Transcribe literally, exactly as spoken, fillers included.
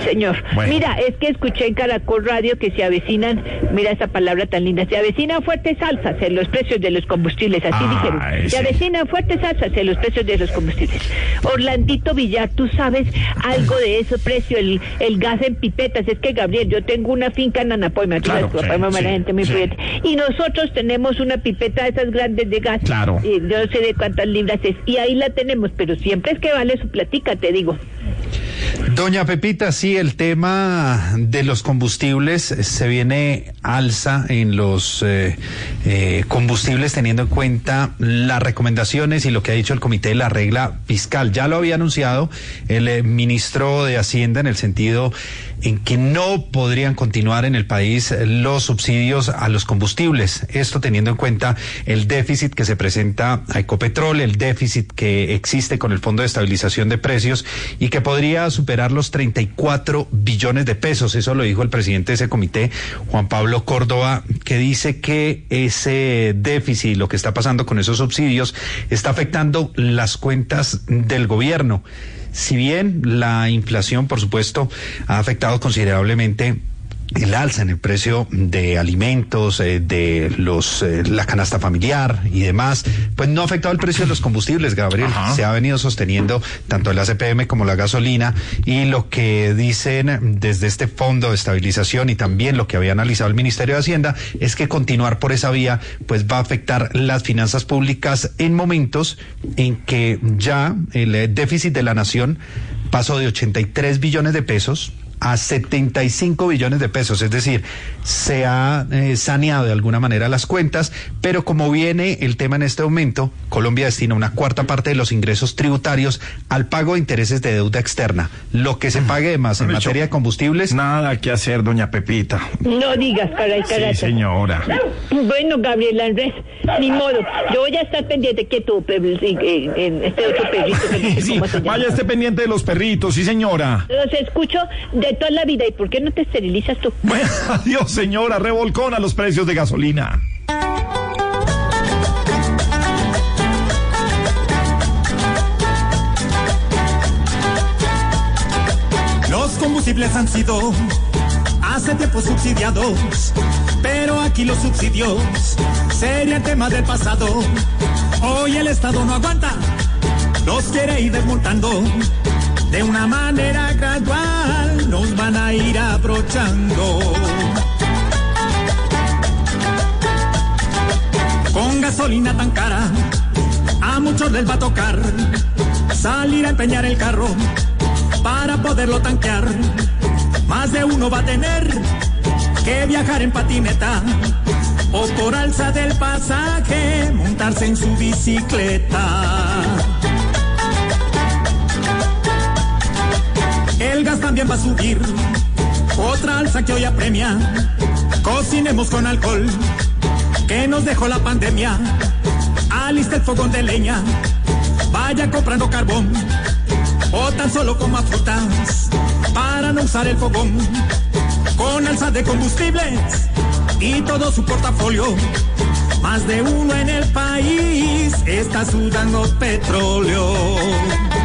señor. Bueno. Mira, es que escuché en Caracol Radio que se avecinan, mira esa palabra tan linda, se avecinan fuertes alzas en los precios de los combustibles, así Ah, dijeron. ese. Se avecinan fuertes alzas en los precios de los combustibles. Orlandito Villar, ¿tú sabes algo de ese precio, el, el gas en pipetas? Es que, Gabriel, yo tengo una finca en Anapoima, tú Claro, sabes, sí, papá, mamá, sí, la gente muy sí. prudente. Y nosotros tenemos una pipeta de esas grandes de gas. Claro. Y yo no sé de cuántas libras es, y ahí la tenemos, pero siempre es que vale su platica, te digo. Doña Pepita, sí, el tema de los combustibles, se viene alza en los eh, eh, combustibles teniendo en cuenta las recomendaciones y lo que ha dicho el Comité de la Regla Fiscal. Ya lo había anunciado el eh, ministro de Hacienda en el sentido en que no podrían continuar en el país los subsidios a los combustibles. Esto teniendo en cuenta el déficit que se presenta a Ecopetrol, el déficit que existe con el Fondo de Estabilización de Precios y que podría superar los treinta y cuatro billones de pesos. Eso lo dijo el presidente de ese comité, Juan Pablo Córdoba, que dice que ese déficit, lo que está pasando con esos subsidios, está afectando las cuentas del gobierno. Si bien la inflación, por supuesto, ha afectado considerablemente el alza en el precio de alimentos, eh, de los eh, la canasta familiar y demás, pues no ha afectado el precio de los combustibles, Gabriel. Ajá. Se ha venido sosteniendo tanto el A C P M como la gasolina, y lo que dicen desde este Fondo de Estabilización y también lo que había analizado el Ministerio de Hacienda es que continuar por esa vía pues va a afectar las finanzas públicas en momentos en que ya el eh, déficit de la nación pasó de ochenta y tres billones de pesos a setenta y cinco billones de pesos, es decir, se ha eh, saneado de alguna manera las cuentas, pero como viene el tema en este momento, Colombia destina una cuarta parte de los ingresos tributarios al pago de intereses de deuda externa. Lo que se pague de más en Mejor dicho, materia de combustibles. Nada que hacer, doña Pepita. No digas, caray, caray. Sí, señora. Bueno, Gabriel Andrés, ni modo. Yo voy a estar pendiente que tú, en este otro perrito, que no sé Sí, cómo se llama. vaya esté pendiente de los perritos, sí, señora. Los escucho de toda la vida. ¿Y por qué no te esterilizas tú? Bueno, adiós, señora. Revolcón a los precios de gasolina. Los combustibles han sido hace tiempo subsidiados, pero aquí los subsidios serían tema del pasado. Hoy el Estado no aguanta, los quiere ir desmontando. De una manera gradual nos van a ir abrochando. Con gasolina tan cara, a muchos les va a tocar salir a empeñar el carro para poderlo tanquear. Más de uno va a tener que viajar en patineta o por alza del pasaje montarse en su bicicleta. El gas también va a subir, otra alza que hoy apremia. Cocinemos con alcohol, que nos dejó la pandemia. Alista el fogón de leña, vaya comprando carbón, o tan solo coma frutas, para no usar el fogón. Con alza de combustibles y todo su portafolio, más de uno en el país está sudando petróleo.